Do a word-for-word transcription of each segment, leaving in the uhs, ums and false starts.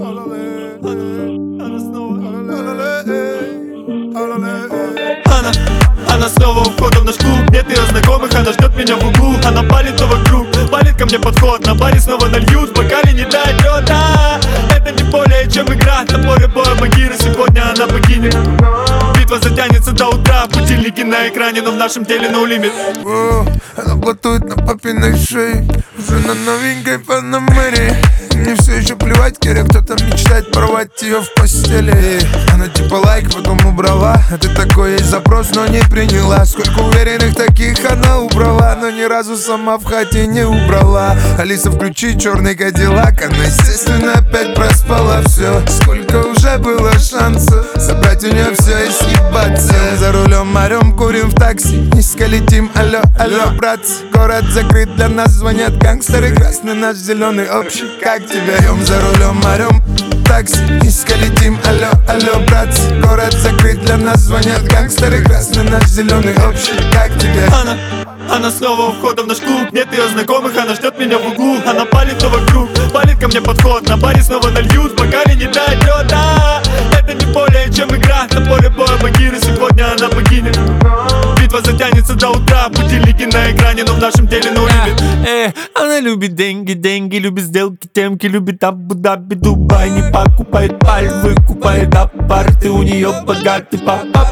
Она, она снова у входа в наш клуб. Нет ее знакомых, она ждет меня в углу. Она палит то вокруг, палит ко мне подход. На баре снова нальют, в бокале не дать лёда. Это не более чем игра, на поле боя Багира. Сегодня она покинет. Битва затянется до утра. Будильники на экране, но в нашем теле no limit. О, она блатует на папиной шее, уже на новенькой Панамере. Мне все еще плевать, Киря, кто-то мечтает порвать ее в постели. Она типа лайк, потом убрала. А ты такой, есть запрос, но не приняла. Сколько уверенных таких она убрала, но ни разу сама в хате не убрала. Алиса, включи черный кадиллак. Она, естественно, опять проспала все. Сколько уже было шансов забрать у нее все и съебаться. За рулем орем, курим в такси, низко летим, алло, алло, братцы. Город закрыт, для нас звонят гангстеры. Красный наш, зеленый общий, как тебя? Ем за рулем орем, такси, низко летим, алло, алло, братцы. Город закрыт, для нас звонят гангстеры. Красный наш, зеленый общий, как тебя? Она, она снова у входа в наш клуб. Нет ее знакомых, она ждет меня в углу. Она палит то вокруг, палит ко мне подход. На баре снова нальют, в бокале не дать лёда. Это не более чем игра, на поле боя Багира. Сегодня она покинет. Битва затянется до утра. Будильники на экране, но в нашем теле no limit. Э, она любит деньги, деньги, любит сделки, темки, любит Абу-Даби, Дубай. Не покупает паль, выкупает апарты. У нее богатый папа,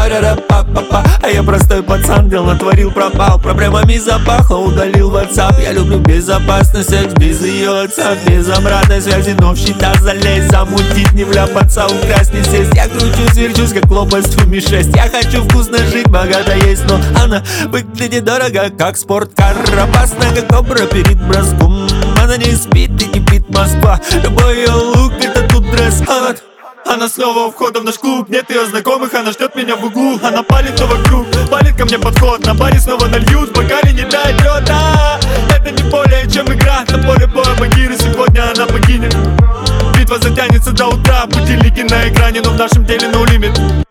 папа, а я простой пацан, дел натворил, пропал. Проблемами запахло, удалил WhatsApp. Я люблю безопасный секс, без ее отца, без обратной связи. Но в счета залезть, замутить, не вляпаться, украсть, не сесть. Я кручусь, верчусь, как лопасть в ми шесть. Я хочу вкусно жить, богато есть, но она выглядит дорого, как спорткар. Опасна, как кобра перед броском. Она не спит и не пит Москва. Любой ее лук, это тут дресс-код. Она снова у входа в наш клуб. Нет ее знакомых, она ждет меня в углу. Она палит то вокруг, палит ко мне подход. На баре снова нальют, в бокале не дать лёда. Это не более чем игра, на поле боя Багира. Сегодня она покинет. Битва затянется до утра. Будильники на экране, но в нашем теле no limit.